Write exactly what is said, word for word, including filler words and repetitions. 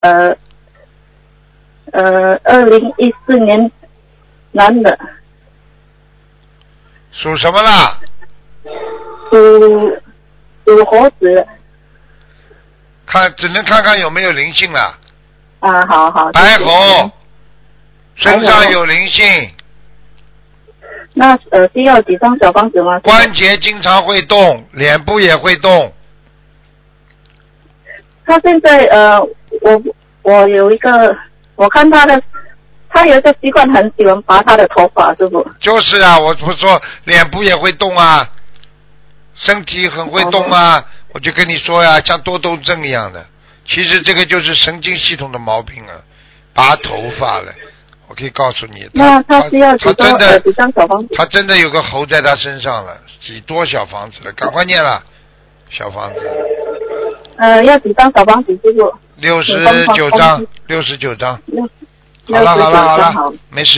呃呃，二零一四年男的。 属什么啦？ 属属猴子。 看，只能看看有没有灵性了。 啊，好好。 白猴，身上有灵性。 那呃，需要几张小房子吗？ 关节经常会动，脸部也会动。 他现在呃，我我有一个，我看他的，他有一个习惯，很喜欢拔他的头发，是不？ 就是啊，我不说脸部也会动啊，身体很会动啊，哦、我就跟你说呀，像多动症一样的。其实这个就是神经系统的毛病啊，拔头发了。我可以告诉你， 那他需要几张他真的几张小房子？ 他真的有个猴在他身上了，几多小房子了？赶快念了，小房子。 呃，要几张小房子，师傅？ 六十九张，六十九张。 六好了好了好了， 好没事。